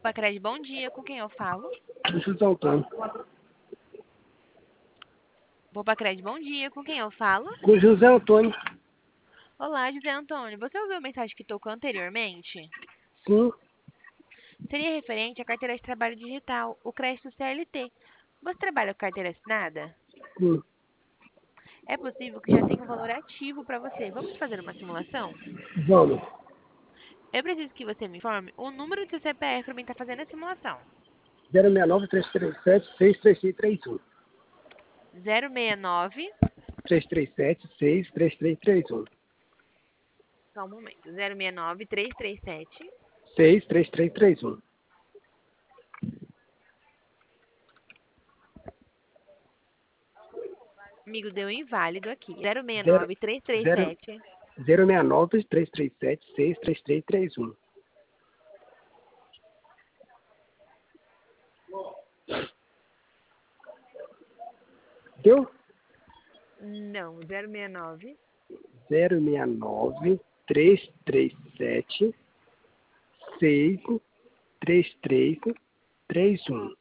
Bopacred, bom dia. Com quem eu falo? José Antônio. Bopacred, bom dia. Com quem eu falo? Com José Antônio. Olá, José Antônio. Você ouviu a mensagem que tocou anteriormente? Sim. Seria referente à carteira de trabalho digital, o crédito CLT. Você trabalha com carteira assinada? Sim. É possível que já tenha um valor ativo para você. Vamos fazer uma simulação? Vamos. Eu preciso que você me informe o número do seu CPF para mim estar fazendo a simulação. 069-337-63331. 069, 337-63331. só um momento. 069 337. 63331. Amigo, deu inválido aqui. 0, 069 0, 337. 069-337-63331. Deu? Não, 069 069-337-63331.